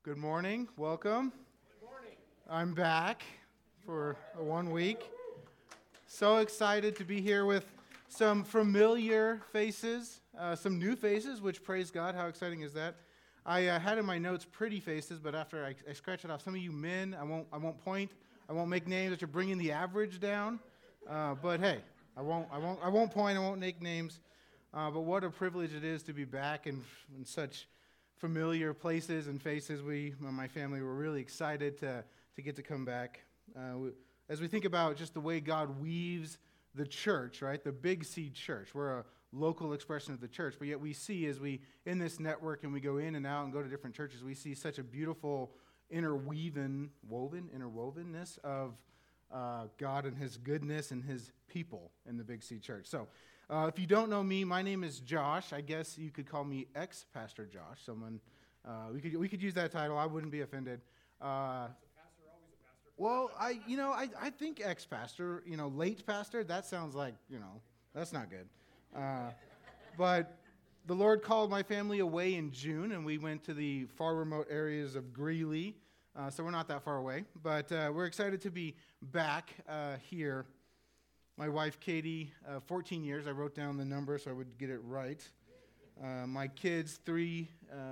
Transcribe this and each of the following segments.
Good morning. Welcome. Good morning. I'm back for 1 week. So excited to be here with some familiar faces, some new faces, which praise God. How exciting is that? I had in my notes pretty faces, but after I scratched it off, some of you men, I won't point, I won't make names that you're bringing the average down. But hey, I won't point, I won't make names. But what a privilege it is to be back in such familiar places and faces. My family, were really excited to get to come back. As we think about just the way God weaves the church, right? The Big C Church. We're a local expression of the church, but yet we see as we, in this network, and we go in and out and go to different churches, we see such a beautiful interwovenness of God and His goodness and His people in the Big C Church. So, if you don't know me, my name is Josh. I guess you could call me ex-pastor Josh. Someone, we could use that title. I wouldn't be offended. Is a pastor always a pastor? Well, I think ex-pastor, late pastor. That sounds like, that's not good. But the Lord called my family away in June, and we went to the far remote areas of Greeley. So we're not that far away, but we're excited to be back here. My wife, Katie, 14 years. I wrote down the number so I would get it right. My kids, 3.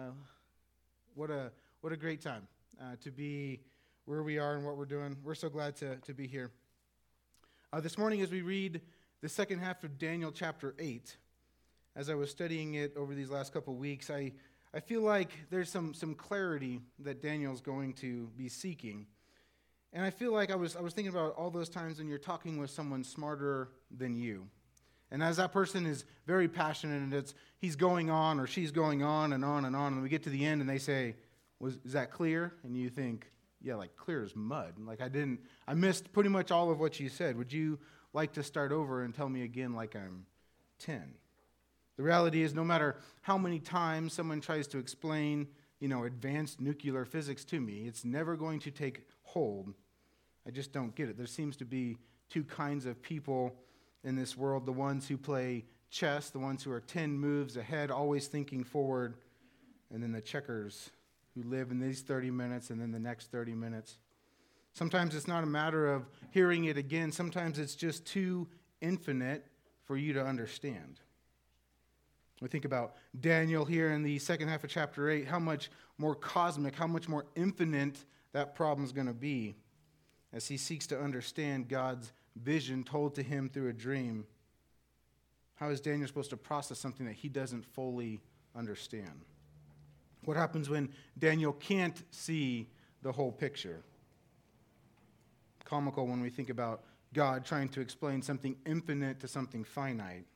What a great time to be where we are and what we're doing. We're so glad to be here. This morning, as we read the second half of Daniel chapter 8, as I was studying it over these last couple weeks, I feel like there's some clarity that Daniel's going to be seeking. And I feel like I was thinking about all those times when you're talking with someone smarter than you. And as that person is very passionate and he's going on or she's going on and on and on, and we get to the end and they say, is that clear? And you think, yeah, like clear as mud. Like I missed pretty much all of what you said. Would you like to start over and tell me again like I'm 10? The reality is no matter how many times someone tries to explain, advanced nuclear physics to me, it's never going to take hold. I just don't get it. There seems to be two kinds of people in this world, the ones who play chess, the ones who are 10 moves ahead, always thinking forward, and then the checkers who live in these 30 minutes and then the next 30 minutes. Sometimes it's not a matter of hearing it again. Sometimes it's just too infinite for you to understand. We think about Daniel here in the second half of chapter 8, how much more cosmic, how much more infinite that problem is going to be as he seeks to understand God's vision told to him through a dream. How is Daniel supposed to process something that he doesn't fully understand? What happens when Daniel can't see the whole picture? Comical when we think about God trying to explain something infinite to something finite.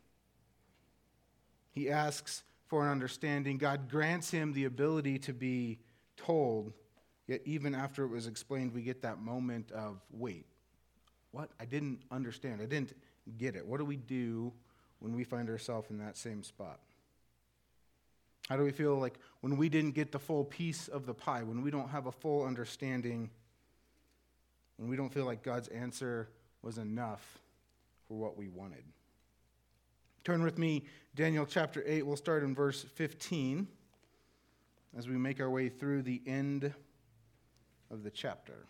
He asks for an understanding. God grants him the ability to be told. Yet even after it was explained, we get that moment of, wait, what? I didn't understand. I didn't get it. What do we do when we find ourselves in that same spot? How do we feel like when we didn't get the full piece of the pie, when we don't have a full understanding, when we don't feel like God's answer was enough for what we wanted? Turn with me, Daniel chapter 8. We'll start in verse 15 as we make our way through the end of the chapter.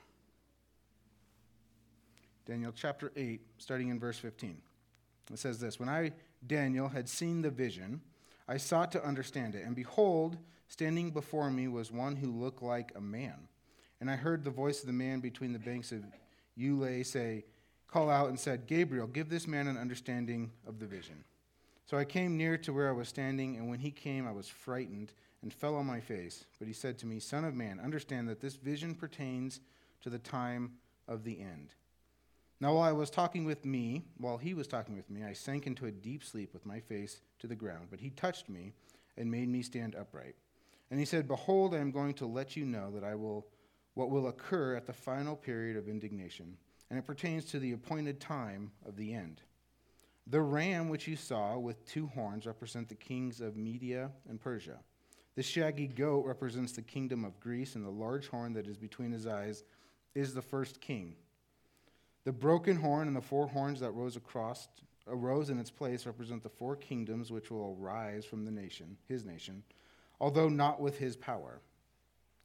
Daniel chapter 8, starting in verse 15. It says this: When I, Daniel, had seen the vision, I sought to understand it, and behold, standing before me was one who looked like a man. And I heard the voice of the man between the banks of Ulai say, call out and said, Gabriel, give this man an understanding of the vision. So I came near to where I was standing, and when he came, I was frightened and fell on my face. But he said to me, Son of man, understand that this vision pertains to the time of the end. Now while he was talking with me, I sank into a deep sleep with my face to the ground. But he touched me and made me stand upright. And he said, Behold, I am going to let you know what will occur at the final period of indignation, and it pertains to the appointed time of the end. The ram which you saw with 2 horns represent the kings of Media and Persia. The shaggy goat represents the kingdom of Greece, and the large horn that is between his eyes is the first king. The broken horn and the 4 horns that arose in its place represent the 4 kingdoms which will arise from his nation, although not with his power.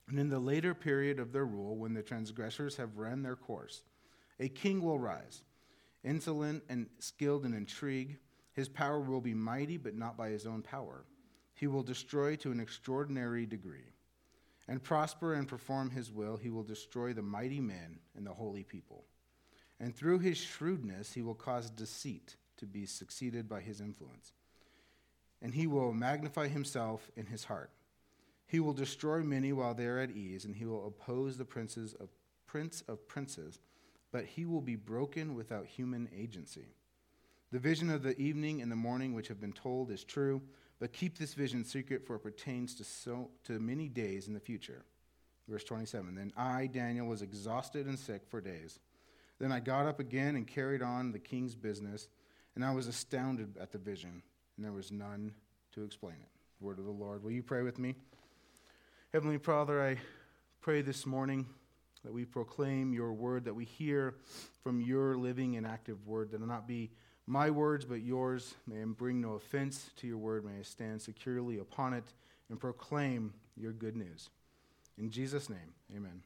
And in the later period of their rule, when the transgressors have run their course, a king will rise, insolent and skilled in intrigue. His power will be mighty, but not by his own power. He will destroy to an extraordinary degree, and prosper and perform his will. He will destroy the mighty men and the holy people. And through his shrewdness, he will cause deceit to be succeeded by his influence. And he will magnify himself in his heart. He will destroy many while they are at ease, and he will oppose the prince of princes, but he will be broken without human agency. The vision of the evening and the morning which have been told is true, but keep this vision secret, for it pertains to many days in the future. Verse 27, then I, Daniel, was exhausted and sick for days. Then I got up again and carried on the king's business, and I was astounded at the vision, and there was none to explain it. Word of the Lord. Will you pray with me? Heavenly Father, I pray this morning that we proclaim your word, that we hear from your living and active word, that it not be my words but yours. May I bring no offense to your word. May I stand securely upon it and proclaim your good news. In Jesus' name, amen.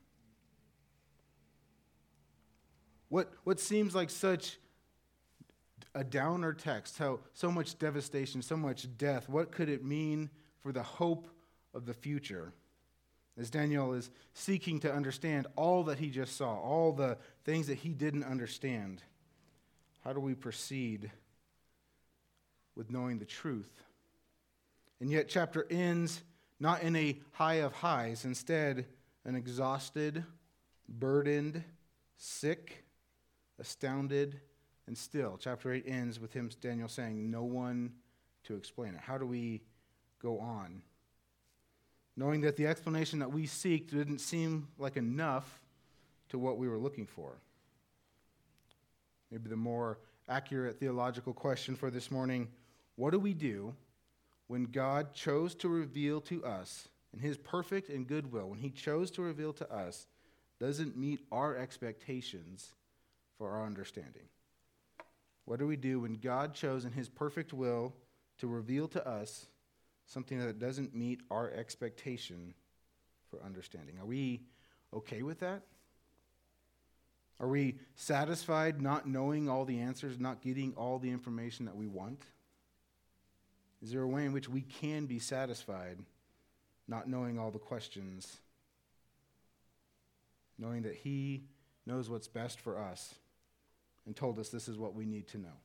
What seems like such a downer text, how so much devastation, so much death, what could it mean for the hope of the future? As Daniel is seeking to understand all that he just saw, all the things that he didn't understand, how do we proceed with knowing the truth? And yet chapter ends not in a high of highs, instead an exhausted, burdened, sick, astounded, and still. Chapter 8 ends with him, Daniel, saying, no one to explain it. How do we go on? Knowing that the explanation that we seek didn't seem like enough to what we were looking for. Maybe the more accurate theological question for this morning, what do we do when God chose to reveal to us in his perfect and good will, when he chose to reveal to us, doesn't meet our expectations for our understanding? What do we do when God chose in his perfect will to reveal to us something that doesn't meet our expectation for understanding? Are we okay with that? Are we satisfied not knowing all the answers, not getting all the information that we want? Is there a way in which we can be satisfied not knowing all the questions, knowing that he knows what's best for us and told us this is what we need to know?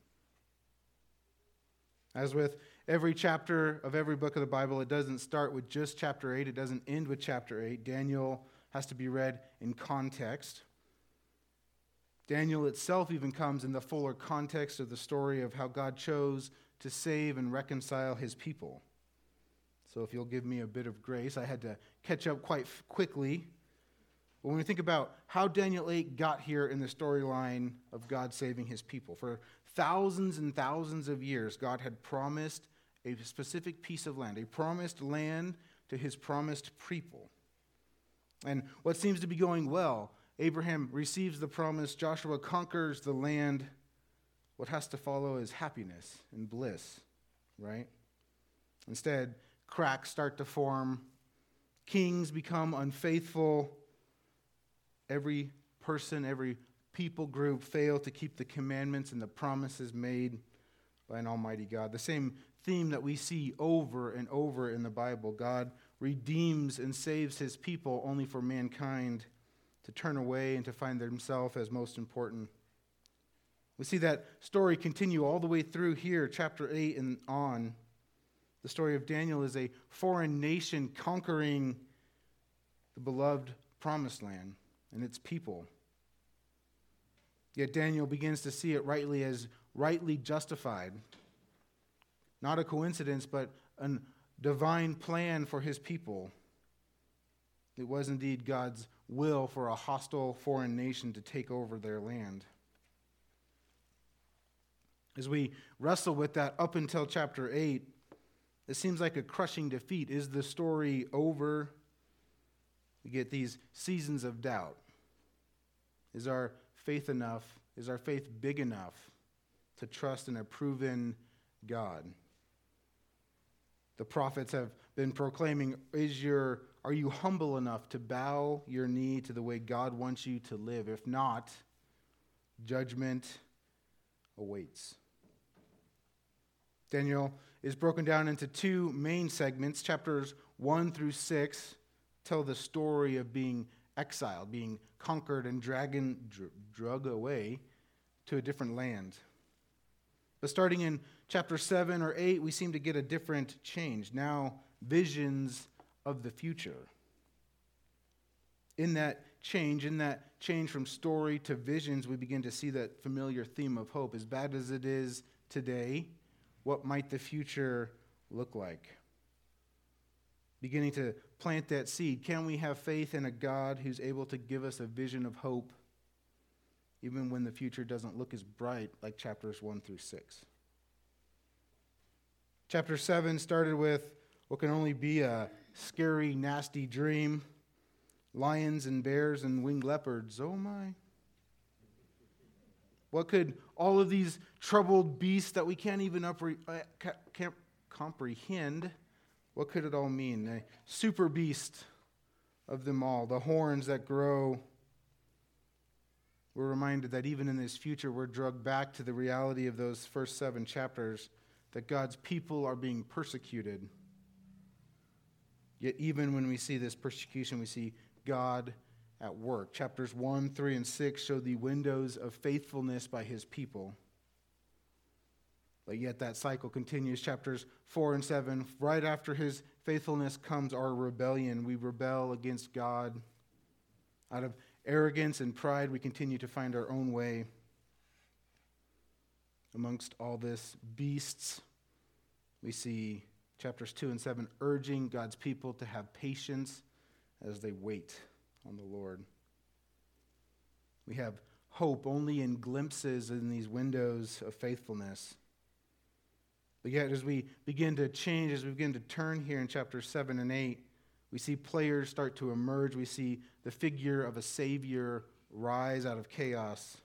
As with every chapter of every book of the Bible, it doesn't start with just chapter 8. It doesn't end with chapter 8. Daniel has to be read in context. Daniel itself even comes in the fuller context of the story of how God chose to save and reconcile his people. So if you'll give me a bit of grace, I had to catch up quite quickly. But when we think about how Daniel 8 got here in the storyline of God saving his people, for thousands and thousands of years, God had promised a specific piece of land, a promised land to his promised people. And what seems to be going well, Abraham receives the promise, Joshua conquers the land. What has to follow is happiness and bliss, right? Instead, cracks start to form, kings become unfaithful, every person, every people group fail to keep the commandments and the promises made by an almighty God. The same theme that we see over and over in the Bible. God redeems and saves his people only for mankind to turn away and to find themselves as most important. We see that story continue all the way through here, chapter 8 and on. The story of Daniel is a foreign nation conquering the beloved promised land and its people. Yet Daniel begins to see it rightly as rightly justified. Not a coincidence, but a divine plan for his people. It was indeed God's will for a hostile foreign nation to take over their land. As we wrestle with that up until chapter 8, it seems like a crushing defeat. Is the story over? We get these seasons of doubt. Is our faith enough? Is our faith big enough to trust in a proven God? The prophets have been proclaiming, are you humble enough to bow your knee to the way God wants you to live? If not, judgment awaits. Daniel is broken down into two main segments. Chapters 1 through 6 tell the story of being exiled, being conquered and drug away to a different land. But starting in chapter 7 or 8, we seem to get a different change. Now, visions of the future. In that change from story to visions, we begin to see that familiar theme of hope. As bad as it is today, what might the future look like? Beginning to plant that seed. Can we have faith in a God who's able to give us a vision of hope, even when the future doesn't look as bright like chapters 1 through 6? Chapter 7 started with what can only be a scary, nasty dream. Lions and bears and winged leopards. Oh my. What could all of these troubled beasts that we can't even can't comprehend, what could it all mean? A super beast of them all, the horns that grow. We're reminded that even in this future, we're drugged back to the reality of those first 7 chapters, that God's people are being persecuted. Yet even when we see this persecution, we see God at work. Chapters 1, 3, and 6 show the windows of faithfulness by his people. But yet that cycle continues. Chapters 4 and 7, right after his faithfulness comes our rebellion. We rebel against God. Out of arrogance and pride, we continue to find our own way. Amongst all this beasts, we see chapters 2 and 7 urging God's people to have patience as they wait on the Lord. We have hope only in glimpses in these windows of faithfulness. But yet, as we begin to change, as we begin to turn here in chapters 7 and 8, we see players start to emerge. We see the figure of a Savior rise out of chaos.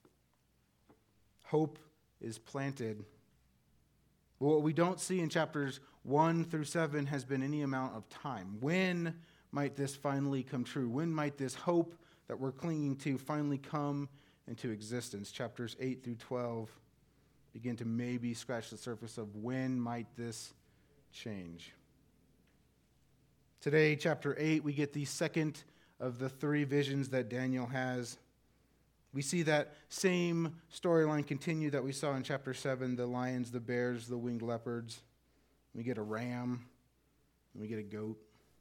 Hope is planted. But what we don't see in chapters 1 through 7 has been any amount of time. When might this finally come true? When might this hope that we're clinging to finally come into existence? Chapters 8 through 12 begin to maybe scratch the surface of when might this change. Today, chapter 8, we get the second of the 3 visions that Daniel has. We see that same storyline continue that we saw in chapter 7, the lions, the bears, the winged leopards. We get a ram, and we get a goat.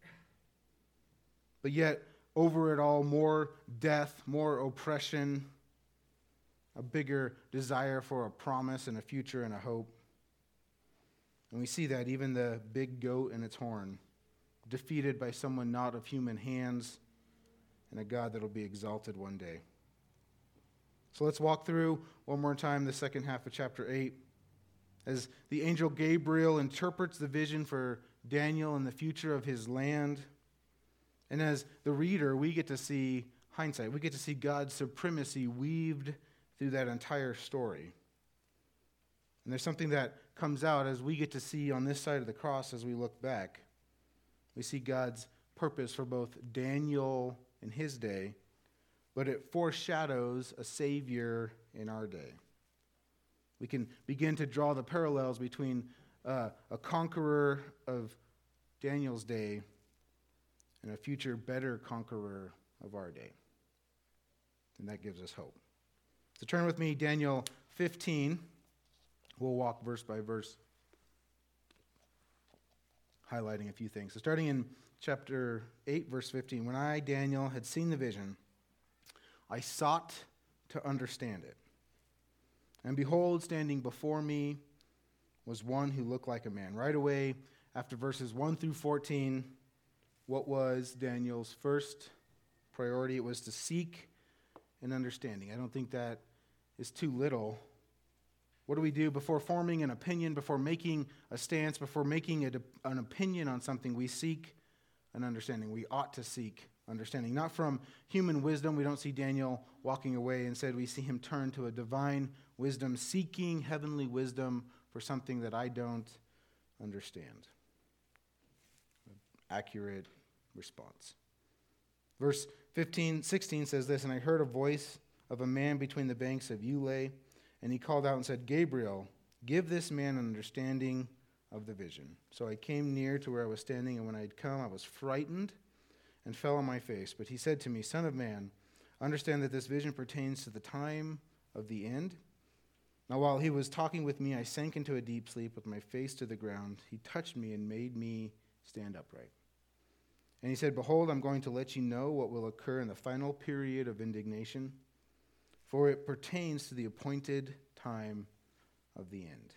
But yet, over it all, more death, more oppression, a bigger desire for a promise and a future and a hope. And we see that even the big goat and its horn, defeated by someone not of human hands, and a God that will be exalted one day. So let's walk through one more time the second half of chapter 8. As the angel Gabriel interprets the vision for Daniel and the future of his land. And as the reader, we get to see hindsight. We get to see God's supremacy weaved through that entire story. And there's something that comes out as we get to see on this side of the cross as we look back. We see God's purpose for both Daniel in his day, but it foreshadows a Savior in our day. We can begin to draw the parallels between a conqueror of Daniel's day and a future better conqueror of our day. And that gives us hope. So turn with me, Daniel 15. We'll walk verse by verse, highlighting a few things. So starting in chapter 8, verse 15. When I, Daniel, had seen the vision, I sought to understand it. And behold, standing before me was one who looked like a man. Right away, after verses 1 through 14, what was Daniel's first priority? It was to seek an understanding. I don't think that is too little. What do we do before forming an opinion, before making a stance, before making an opinion on something? We seek an understanding. We ought to seek understanding. Not from human wisdom. We don't see Daniel walking away. Instead, we see him turn to a divine wisdom, seeking heavenly wisdom for something that I don't understand. accurate response. Verse 16 says this, "And I heard a voice of a man between the banks of Ulai, and he called out and said, 'Gabriel, give this man an understanding of the vision.' So I came near to where I was standing, and when I had come, I was frightened and fell on my face. But he said to me, 'Son of man, understand that this vision pertains to the time of the end.' Now while he was talking with me, I sank into a deep sleep with my face to the ground. He touched me and made me stand upright. And he said, 'Behold, I'm going to let you know what will occur in the final period of indignation, for it pertains to the appointed time of the end.'"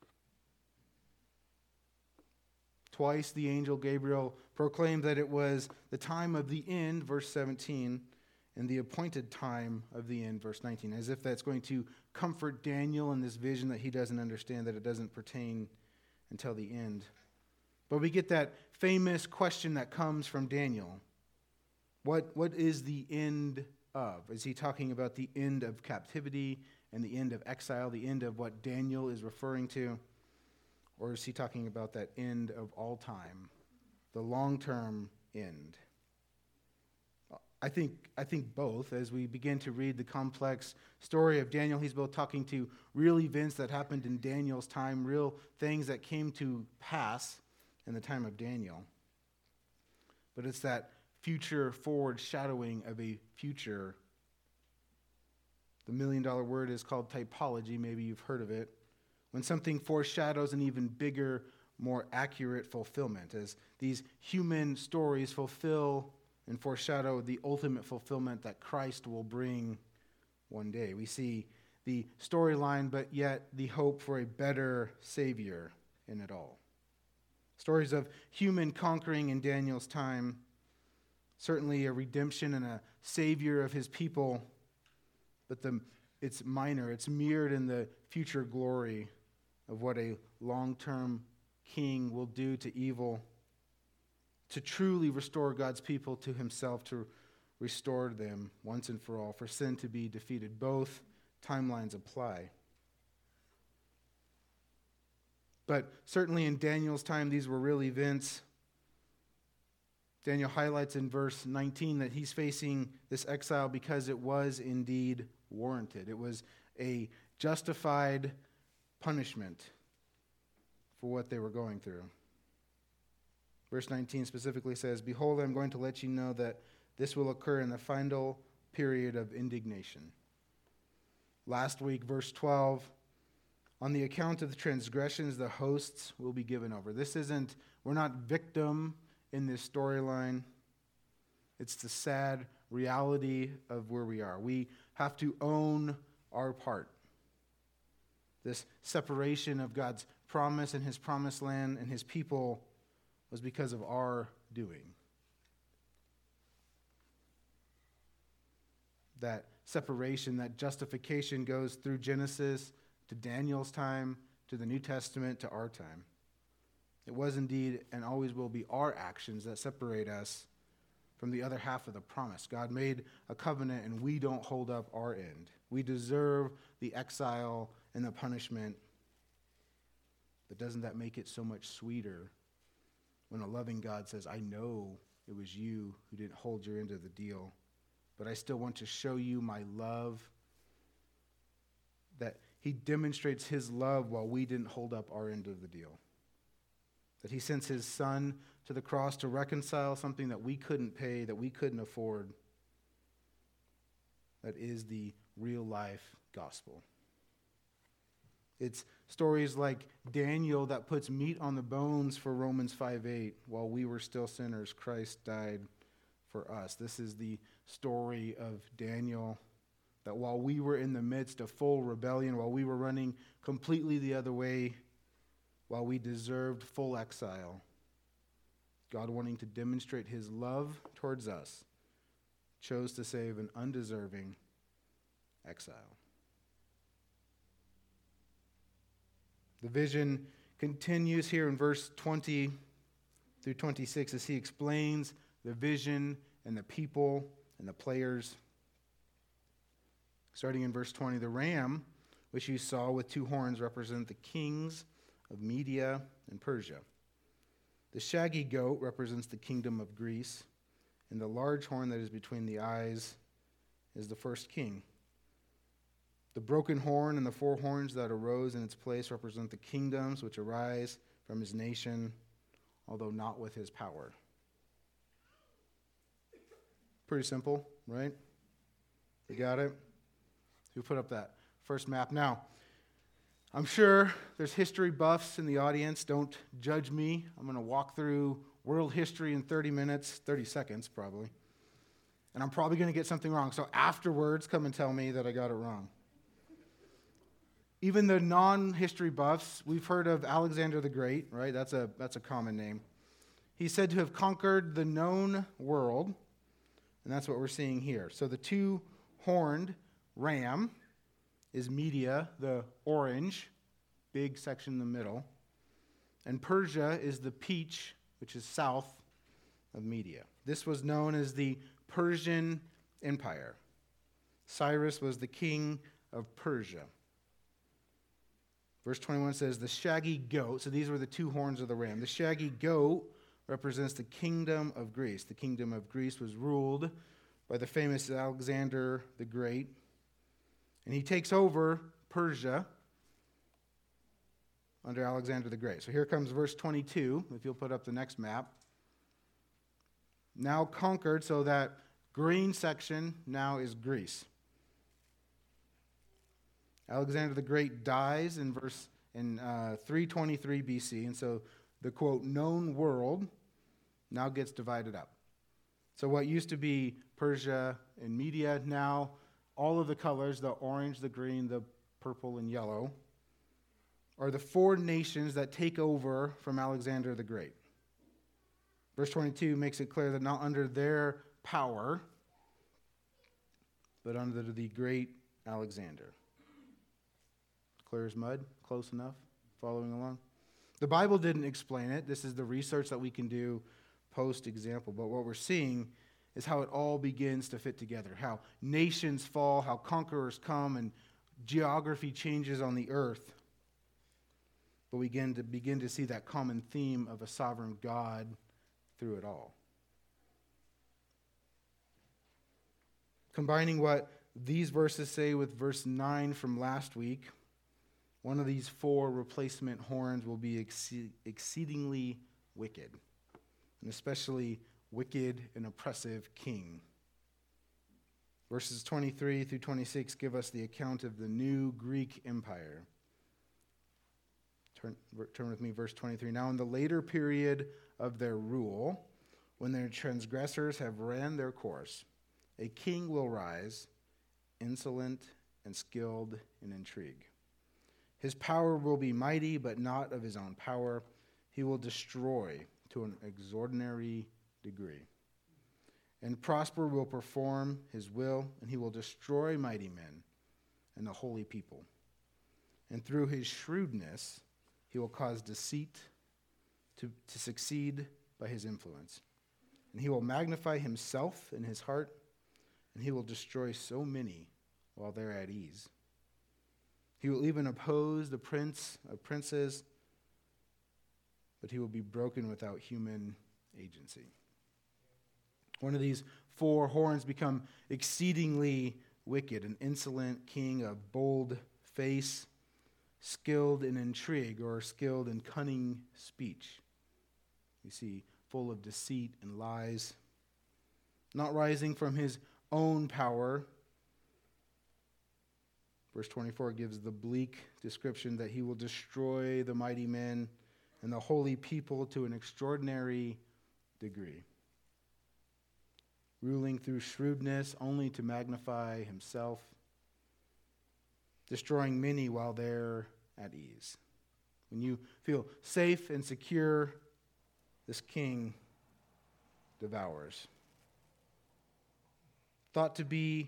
Twice the angel Gabriel proclaimed that it was the time of the end, verse 17, and the appointed time of the end, verse 19, as if that's going to comfort Daniel in this vision that he doesn't understand, that it doesn't pertain until the end. But we get that famous question that comes from Daniel. What is the end of? Is he talking about the end of captivity and the end of exile, the end of what Daniel is referring to? Or is he talking about that end of all time, the long-term end? I think both. As we begin to read the complex story of Daniel, he's both talking to real events that happened in Daniel's time, real things that came to pass in the time of Daniel. But it's that future forward shadowing of a future. The million-dollar word is called typology. Maybe you've heard of it. When something foreshadows an even bigger, more accurate fulfillment, as these human stories fulfill and foreshadow the ultimate fulfillment that Christ will bring one day. We see the storyline, but yet the hope for a better Savior in it all. Stories of human conquering in Daniel's time, certainly a redemption and a Savior of his people, but it's minor. It's mirrored in the future glory of what a long-term king will do to evil, to truly restore God's people to himself, to restore them once and for all, for sin to be defeated. Both timelines apply. But certainly in Daniel's time, these were real events. Daniel highlights in verse 19 that he's facing this exile because it was indeed warranted. It was a justified punishment for what they were going through. Verse 19 specifically says, "Behold, I'm going to let you know that this will occur in the final period of indignation." Last week, verse 12, "On the account of the transgressions, the hosts will be given over." We're not victim in this storyline. It's the sad reality of where we are. We have to own our part. This separation of God's promise and his promised land and his people was because of our doing. That separation, that justification goes through Genesis to Daniel's time, to the New Testament, to our time. It was indeed and always will be our actions that separate us from the other half of the promise. God made a covenant and we don't hold up our end. We deserve the exile and the punishment. But doesn't that make it so much sweeter when a loving God says, "I know it was you who didn't hold your end of the deal, but I still want to show you my love," that he demonstrates his love while we didn't hold up our end of the deal. That he sends his son to the cross to reconcile something that we couldn't pay, that we couldn't afford. That is the real life gospel. It's stories like Daniel that puts meat on the bones for Romans 5:8. While we were still sinners, Christ died for us. This is the story of Daniel, that while we were in the midst of full rebellion, while we were running completely the other way, while we deserved full exile, God, wanting to demonstrate his love towards us, chose to save an undeserving exile. The vision continues here in verse 20 through 26 as he explains the vision and the people and the players. Starting in verse 20, "The ram, which you saw with two horns, represent the kings of Media and Persia. The shaggy goat represents the kingdom of Greece, and the large horn that is between the eyes is the first king. The broken horn and the four horns that arose in its place represent the kingdoms which arise from his nation, although not with his power. Pretty simple, right? You got it? Who put up that first map? Now, I'm sure there's history buffs in the audience. Don't judge me. I'm going to walk through world history in 30 seconds probably. And I'm probably going to get something wrong. So afterwards, come and tell me that I got it wrong. Even the non-history buffs, we've heard of Alexander the Great, right? That's a common name. He's said to have conquered the known world, and that's what we're seeing here. So the two-horned ram is Media, the orange, big section in the middle. And Persia is the peach, which is south of Media. This was known as the Persian Empire. Cyrus was the king of Persia. Verse 21 says, the shaggy goat, so these were the two horns of the ram. The shaggy goat represents the kingdom of Greece. The kingdom of Greece was ruled by the famous Alexander the Great. And he takes over Persia under Alexander the Great. So here comes verse 22, if you'll put up the next map. Now conquered, so that green section now is Greece. Alexander the Great dies in 323 BC, and so the, quote, known world now gets divided up. So what used to be Persia and Media, now all of the colors, the orange, the green, the purple, and yellow, are the four nations that take over from Alexander the Great. Verse 22 makes it clear that not under their power, but under the great Alexander. Clear as mud? Close enough? Following along? The Bible didn't explain it. This is the research that we can do post-example. But what we're seeing is how it all begins to fit together. How nations fall, how conquerors come, and geography changes on the earth. But we begin to see that common theme of a sovereign God through it all. Combining what these verses say with verse 9 from last week, one of these four replacement horns will be exceedingly wicked, and especially wicked and oppressive king. Verses 23 through 26 give us the account of the new Greek Empire. Turn with me, verse 23. Now in the later period of their rule, when their transgressors have ran their course, a king will rise, insolent and skilled in intrigue. His power will be mighty, but not of his own power. He will destroy to an extraordinary degree. And prosper will perform his will, and he will destroy mighty men and the holy people. And through his shrewdness, he will cause deceit to succeed by his influence. And he will magnify himself in his heart, and he will destroy so many while they're at ease. He will even oppose the prince of princes, but he will be broken without human agency. One of these four horns become exceedingly wicked, an insolent king of bold face, skilled in intrigue or skilled in cunning speech. We see full of deceit and lies, not rising from his own power. Verse 24 gives the bleak description that he will destroy the mighty men and the holy people to an extraordinary degree, ruling through shrewdness only to magnify himself, destroying many while they're at ease. When you feel safe and secure, this king devours. Thought to be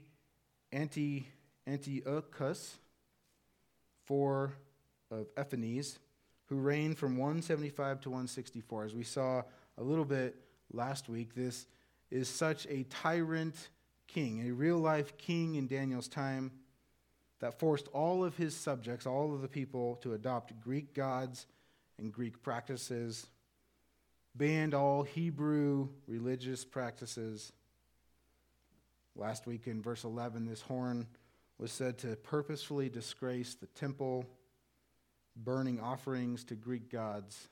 Antiochus, IV of Ephanes, who reigned from 175 to 164. As we saw a little bit last week, this is such a tyrant king, a real-life king in Daniel's time that forced all of his subjects, all of the people, to adopt Greek gods and Greek practices, banned all Hebrew religious practices. Last week in verse 11, this horn was said to purposefully disgrace the temple, burning offerings to Greek gods.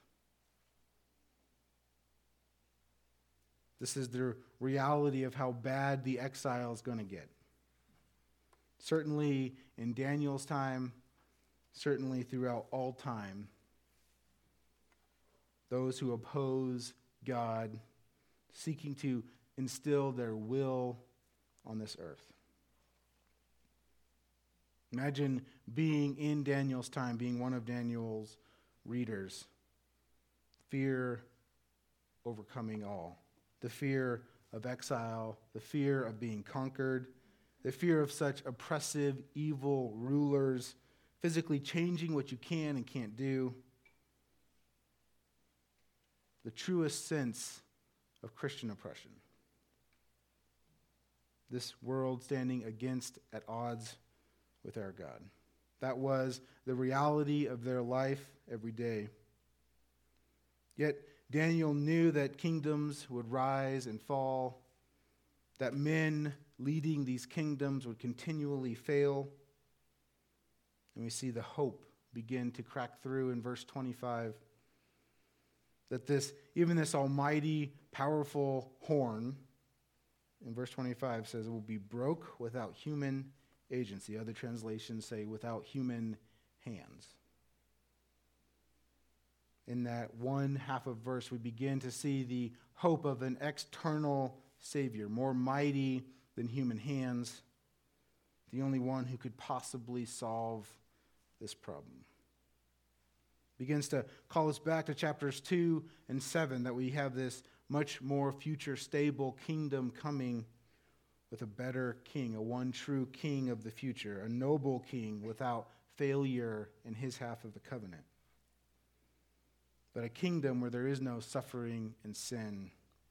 This is the reality of how bad the exile is going to get. Certainly in Daniel's time, certainly throughout all time, those who oppose God, seeking to instill their will on this earth. Imagine being in Daniel's time, being one of Daniel's readers. Fear overcoming all. The fear of exile, the fear of being conquered, the fear of such oppressive, evil rulers, physically changing what you can and can't do. The truest sense of Christian oppression. This world standing against, at odds with our God. That was the reality of their life every day. Yet Daniel knew that kingdoms would rise and fall, that men leading these kingdoms would continually fail. And we see the hope begin to crack through in verse 25. That even this almighty, powerful horn, in verse 25 says it will be broke without human agency. Other translations say without human hands. In that one half of verse, we begin to see the hope of an external Savior, more mighty than human hands, the only one who could possibly solve this problem. Begins to call us back to chapters 2 and 7, that we have this much more future stable kingdom coming with a better king, a one true king of the future, a noble king without failure in his half of the covenant. But a kingdom where there is no suffering and sin.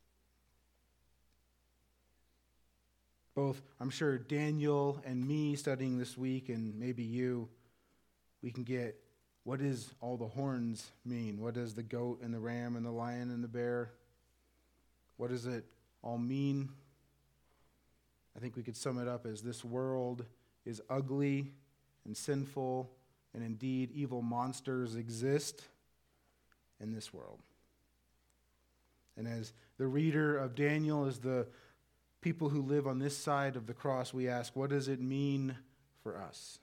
Both, I'm sure, Daniel and me studying this week, and maybe you, we can get, what does all the horns mean? What does the goat and the ram and the lion and the bear? What does it all mean? I think we could sum it up as this world is ugly and sinful, and indeed evil monsters exist in this world. And as the reader of Daniel, as the people who live on this side of the cross, we ask, what does it mean for us?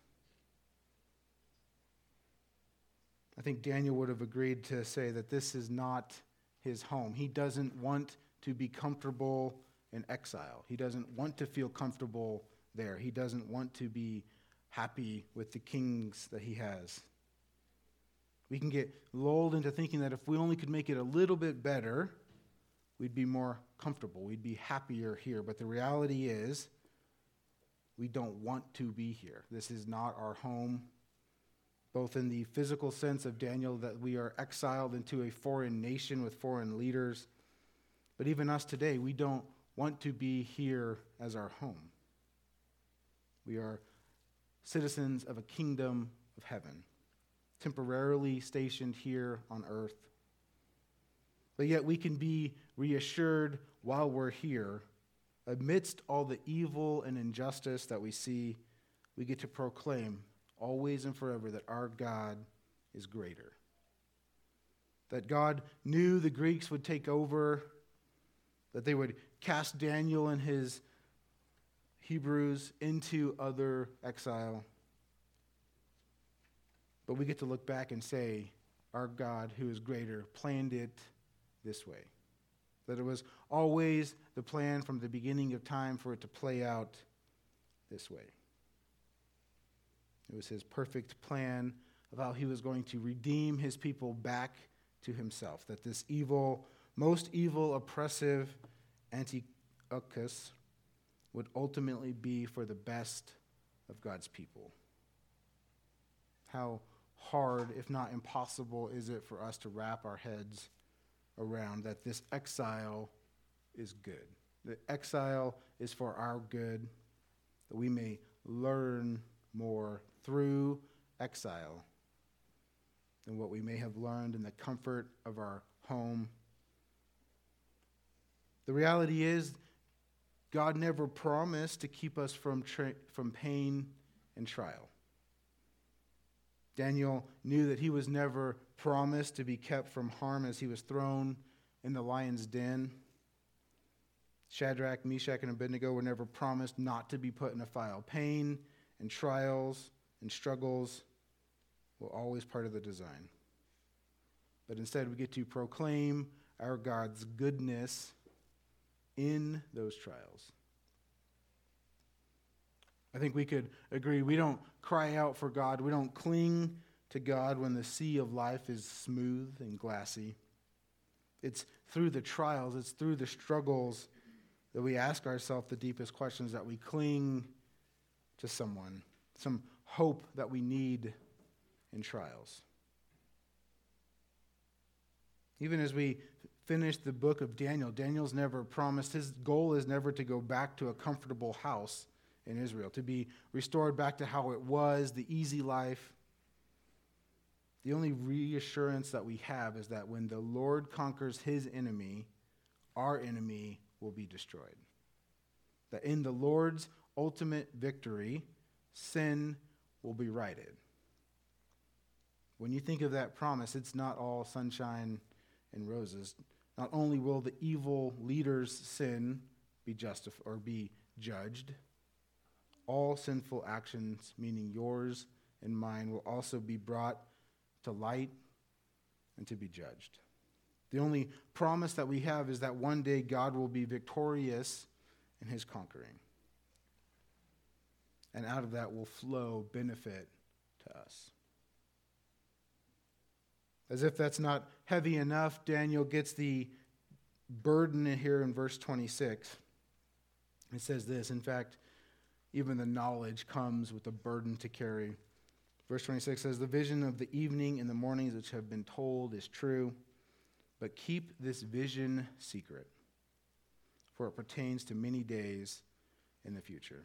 I think Daniel would have agreed to say that this is not his home. He doesn't want to be comfortable in exile. He doesn't want to feel comfortable there. He doesn't want to be happy with the kings that he has. We can get lulled into thinking that if we only could make it a little bit better, we'd be more comfortable. We'd be happier here. But the reality is, we don't want to be here. This is not our home. Both in the physical sense of Daniel, that we are exiled into a foreign nation with foreign leaders. But even us today, we don't want to be here as our home. We are citizens of a kingdom of heaven, temporarily stationed here on earth. But yet we can be reassured while we're here, amidst all the evil and injustice that we see, we get to proclaim always and forever that our God is greater. That God knew the Greeks would take over, that they would cast Daniel and his Hebrews into other exile. But we get to look back and say, our God who is greater planned it this way. That it was always the plan from the beginning of time for it to play out this way. It was his perfect plan of how he was going to redeem his people back to himself. That this evil, most evil, oppressive Antiochus would ultimately be for the best of God's people. How hard, if not impossible, is it for us to wrap our heads around that this exile is good. The exile is for our good, that we may learn more through exile than what we may have learned in the comfort of our home The reality is, God never promised to keep us from pain and trial. Daniel knew that he was never promised to be kept from harm as he was thrown in the lion's den. Shadrach, Meshach, and Abednego were never promised not to be put in a fire. Pain and trials and struggles were always part of the design. But instead, we get to proclaim our God's goodness in those trials. I think we could agree we don't cry out for God. We don't cling to God when the sea of life is smooth and glassy. It's through the trials, it's through the struggles that we ask ourselves the deepest questions, that we cling to someone, some hope that we need in trials. Even as we finish the book of Daniel, Daniel's never promised, his goal is never to go back to a comfortable house in Israel, to be restored back to how it was, the easy life. The only reassurance that we have is that when the Lord conquers his enemy, our enemy will be destroyed. That in the Lord's ultimate victory, sin will be righted. When you think of that promise, it's not all sunshine and roses. Not only will the evil leader's sin be justified or be judged, all sinful actions, meaning yours and mine, will also be brought to light and to be judged. The only promise that we have is that one day God will be victorious in his conquering. And out of that will flow benefit to us. As if that's not heavy enough, Daniel gets the burden in here in verse 26. It says this, in fact, even the knowledge comes with a burden to carry. Verse 26 says, "The vision of the evening and the mornings which have been told is true, but keep this vision secret, for it pertains to many days in the future."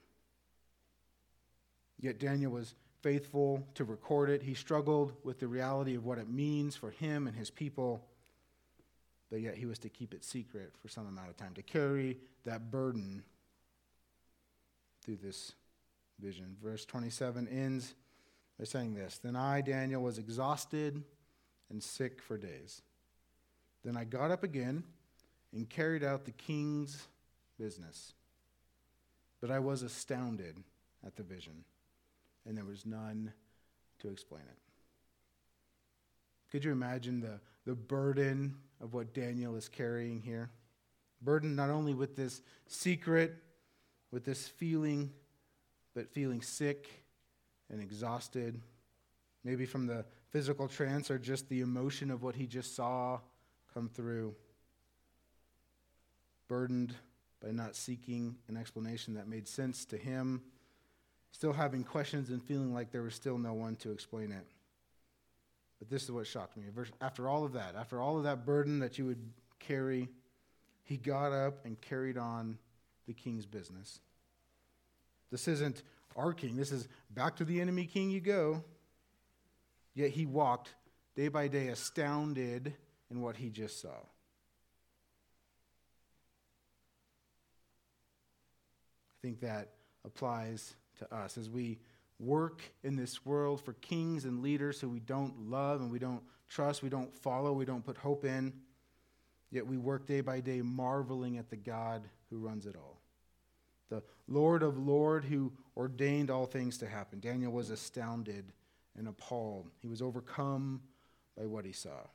Yet Daniel was faithful to record it. He struggled with the reality of what it means for him and his people, but yet he was to keep it secret for some amount of time, to carry that burden through this vision. Verse 27 ends by saying this, "Then I, Daniel, was exhausted and sick for days. Then I got up again and carried out the king's business. But I was astounded at the vision, and there was none to explain it." Could you imagine the burden of what Daniel is carrying here? Burdened not only with this secret, with this feeling, but feeling sick and exhausted, maybe from the physical trance or just the emotion of what he just saw come through. Burdened by not seeking an explanation that made sense to him, still having questions and feeling like there was still no one to explain it. But this is what shocked me. After all of that burden that you would carry, he got up and carried on the king's business. This isn't our king. This is back to the enemy king you go. Yet he walked day by day astounded in what he just saw. I think that applies to us as we work in this world for kings and leaders who we don't love and we don't trust, we don't follow, we don't put hope in. Yet we work day by day marveling at the God who runs it all. The Lord of Lords who ordained all things to happen. Daniel was astounded and appalled. He was overcome by what he saw.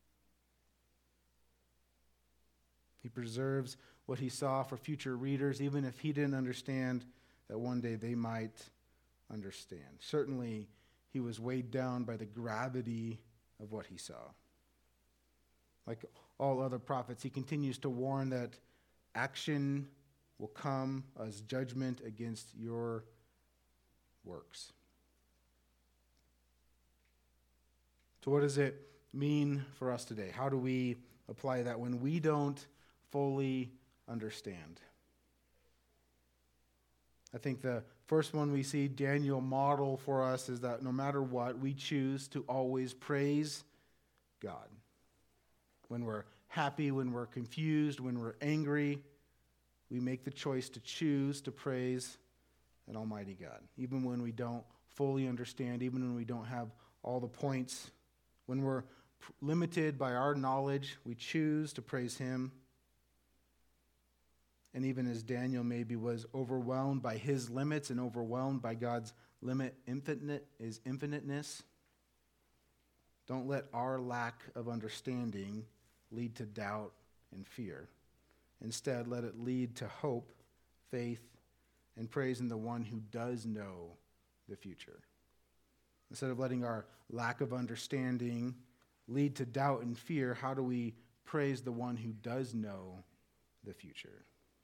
He preserves what he saw for future readers, even if he didn't understand that one day they might understand. Certainly, he was weighed down by the gravity of what he saw. Like all other prophets, he continues to warn that action will come as judgment against your works. So what does it mean for us today? How do we apply that when we don't fully understand? I think the first one we see Daniel model for us is that no matter what, we choose to always praise God. When we're happy, when we're confused, when we're angry, we make the choice to choose to praise an almighty God. Even when we don't fully understand, even when we don't have all the points, when we're limited by our knowledge, we choose to praise him. And even as Daniel maybe was overwhelmed by his limits and overwhelmed by God's infiniteness, don't let our lack of understanding lead to doubt and fear. Instead, let it lead to hope, faith, and praise in the one who does know the future. Instead of letting our lack of understanding lead to doubt and fear, how do we praise the one who does know the future?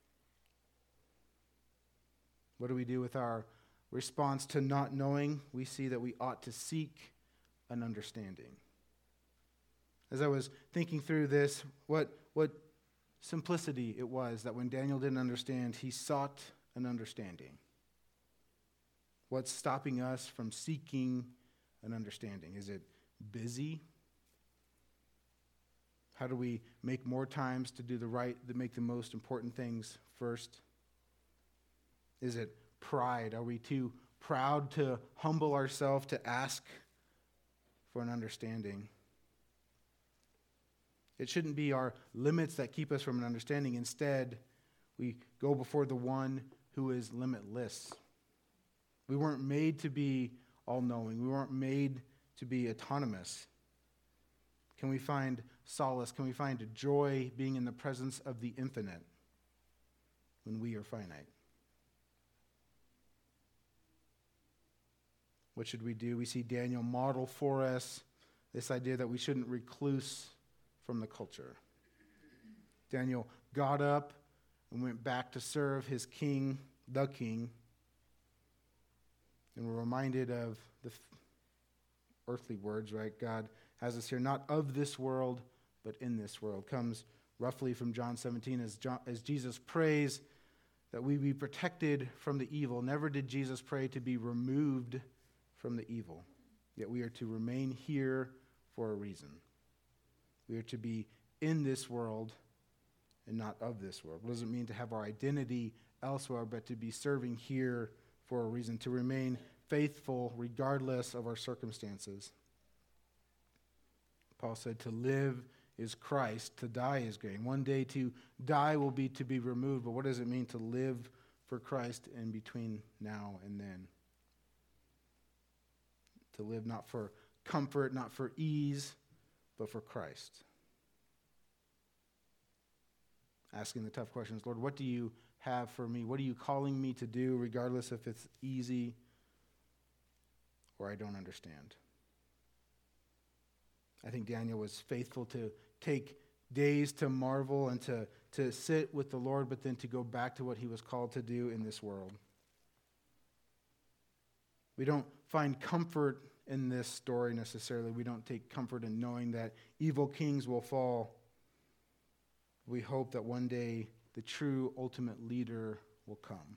What do we do with our response to not knowing? We see that we ought to seek an understanding. As I was thinking through this, what simplicity it was that when Daniel didn't understand, he sought an understanding. What's stopping us from seeking an understanding? Is it busy? How do we make more times to do to make the most important things first? Is it pride? Are we too proud to humble ourselves to ask for an understanding? It shouldn't be our limits that keep us from an understanding. Instead, we go before the one who is limitless. We weren't made to be all-knowing. We weren't made to be autonomous. Can we find solace? Can we find joy being in the presence of the infinite when we are finite? What should we do? We see Daniel model for us this idea that we shouldn't recluse from the culture. Daniel got up and went back to serve his king, the king. And we're reminded of the earthly words, right? God has us here, not of this world, but in this world. Comes roughly from John 17 as Jesus prays that we be protected from the evil. Never did Jesus pray to be removed from the evil. Yet we are to remain here for a reason. We are to be in this world and not of this world. What does it mean to have our identity elsewhere, but to be serving here for a reason, to remain faithful regardless of our circumstances? Paul said, to live is Christ, to die is gain. One day to die will be to be removed, but what does it mean to live for Christ in between now and then? To live not for comfort, not for ease, but for Christ. Asking the tough questions, Lord, what do you have for me? What are you calling me to do, regardless if it's easy or I don't understand? I think Daniel was faithful to take days to marvel and to sit with the Lord, but then to go back to what he was called to do in this world. We don't find comfort in this story necessarily. We don't take comfort in knowing that evil kings will fall. We hope that one day the true ultimate leader will come.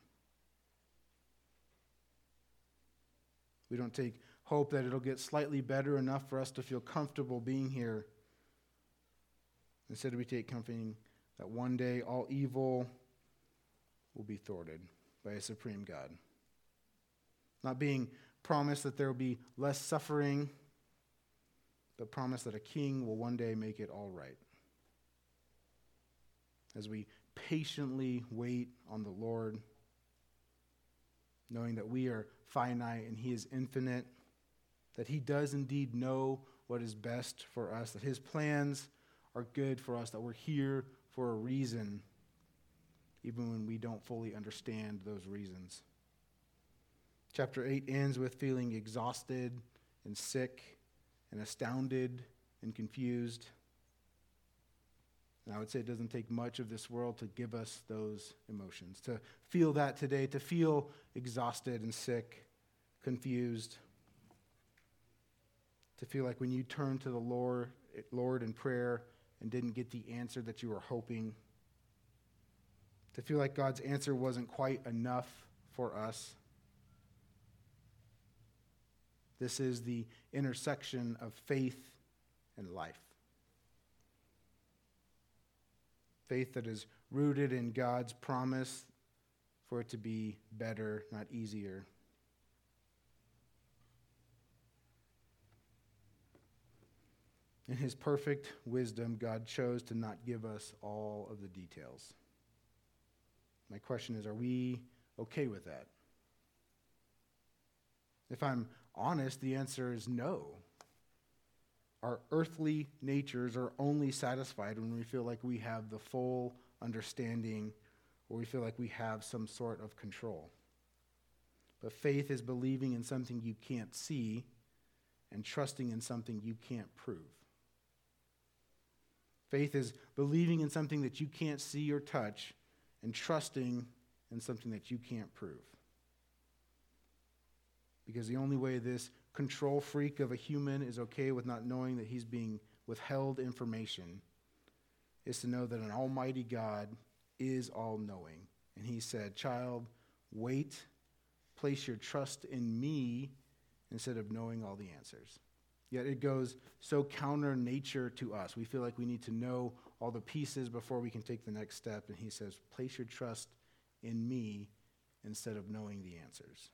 We don't take hope that it'll get slightly better enough for us to feel comfortable being here. Instead, we take comfort in that one day all evil will be thwarted by a supreme God. Not being promised that there will be less suffering, but promise that a king will one day make it all right. As we patiently wait on the Lord, knowing that we are finite and he is infinite, that he does indeed know what is best for us, that his plans are good for us, that we're here for a reason, even when we don't fully understand those reasons. Chapter 8 ends with feeling exhausted and sick and astounded and confused. And I would say it doesn't take much of this world to give us those emotions. To feel that today, to feel exhausted and sick, confused. To feel like when you turned to the Lord in prayer and didn't get the answer that you were hoping. To feel like God's answer wasn't quite enough for us. This is the intersection of faith and life. Faith that is rooted in God's promise for it to be better, not easier. In his perfect wisdom, God chose to not give us all of the details. My question is, are we okay with that? If I'm honest, the answer is no. Our earthly natures are only satisfied when we feel like we have the full understanding or we feel like we have some sort of control. But faith is believing in something you can't see and trusting in something you can't prove. Faith is believing in something that you can't see or touch and trusting in something that you can't prove. Because the only way this control freak of a human is okay with not knowing that he's being withheld information is to know that an almighty God is all-knowing. And he said, child, wait, place your trust in me instead of knowing all the answers. Yet it goes so counter nature to us. We feel like we need to know all the pieces before we can take the next step. And he says, place your trust in me instead of knowing the answers.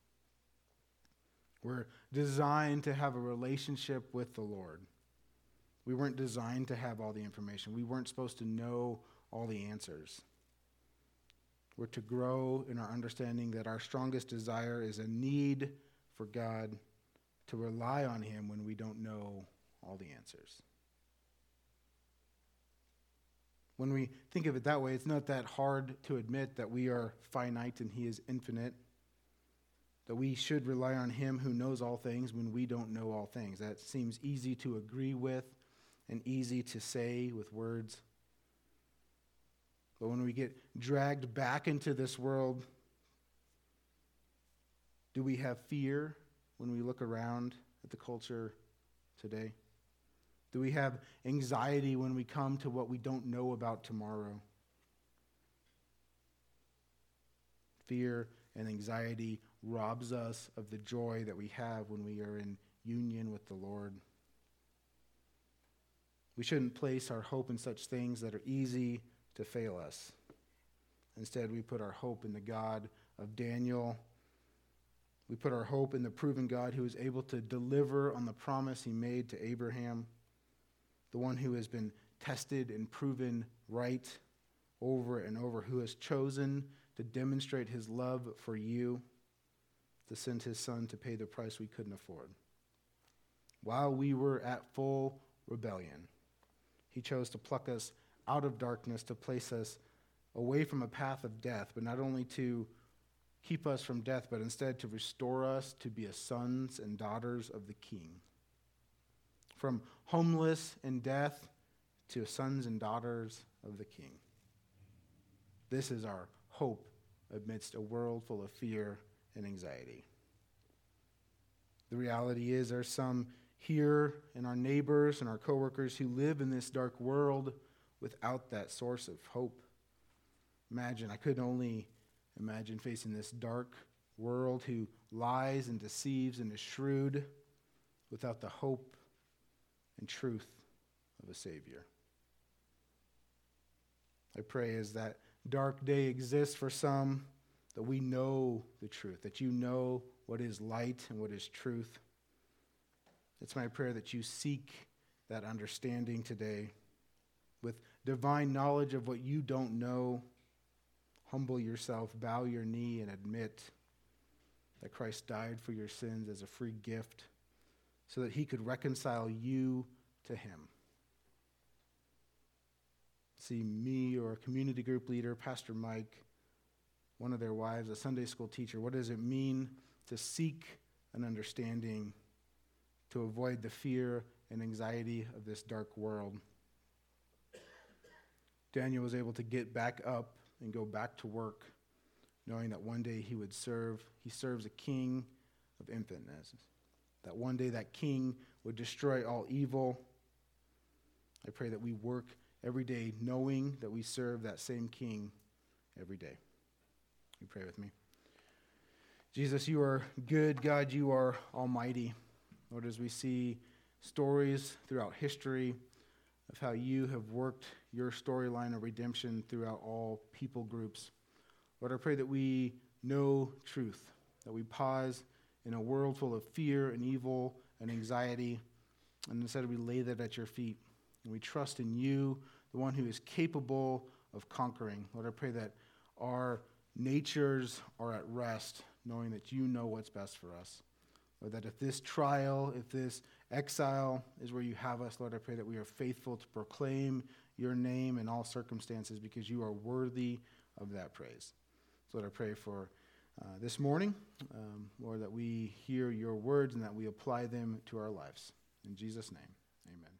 We're designed to have a relationship with the Lord. We weren't designed to have all the information. We weren't supposed to know all the answers. We're to grow in our understanding that our strongest desire is a need for God to rely on him when we don't know all the answers. When we think of it that way, it's not that hard to admit that we are finite and he is infinite, that we should rely on him who knows all things when we don't know all things. That seems easy to agree with and easy to say with words. But when we get dragged back into this world, do we have fear when we look around at the culture today? Do we have anxiety when we come to what we don't know about tomorrow? Fear and anxiety robs us of the joy that we have when we are in union with the Lord. We shouldn't place our hope in such things that are easy to fail us. Instead, we put our hope in the God of Daniel. We put our hope in the proven God who is able to deliver on the promise he made to Abraham, the one who has been tested and proven right over and over, who has chosen to demonstrate his love for you, to send his son to pay the price we couldn't afford. While we were at full rebellion, he chose to pluck us out of darkness, to place us away from a path of death, but not only to keep us from death, but instead to restore us to be as sons and daughters of the King. From homeless in death to sons and daughters of the King. This is our hope amidst a world full of fear and anxiety. The reality is there's some here and our neighbors and our coworkers who live in this dark world without that source of hope. I could only imagine facing this dark world who lies and deceives and is shrewd without the hope and truth of a Savior. I pray as that dark day exists for some, that we know the truth, that you know what is light and what is truth. It's my prayer that you seek that understanding today with divine knowledge of what you don't know. Humble yourself, bow your knee, and admit that Christ died for your sins as a free gift so that he could reconcile you to him. See me or a community group leader, Pastor Mike, one of their wives, a Sunday school teacher. What does it mean to seek an understanding, to avoid the fear and anxiety of this dark world? Daniel was able to get back up and go back to work, knowing that one day he serves a king of infiniteness, that one day that king would destroy all evil. I pray that we work every day knowing that we serve that same king every day. You pray with me. Jesus, you are good. God, you are almighty. Lord, as we see stories throughout history of how you have worked your storyline of redemption throughout all people groups. Lord, I pray that we know truth, that we pause in a world full of fear and evil and anxiety, and instead we lay that at your feet. And we trust in you, the one who is capable of conquering. Lord, I pray that our natures are at rest, knowing that you know what's best for us. Lord, that if this trial, if this exile is where you have us, Lord, I pray that we are faithful to proclaim your name in all circumstances because you are worthy of that praise. So Lord, I pray for this morning, Lord, that we hear your words and that we apply them to our lives. In Jesus' name, amen.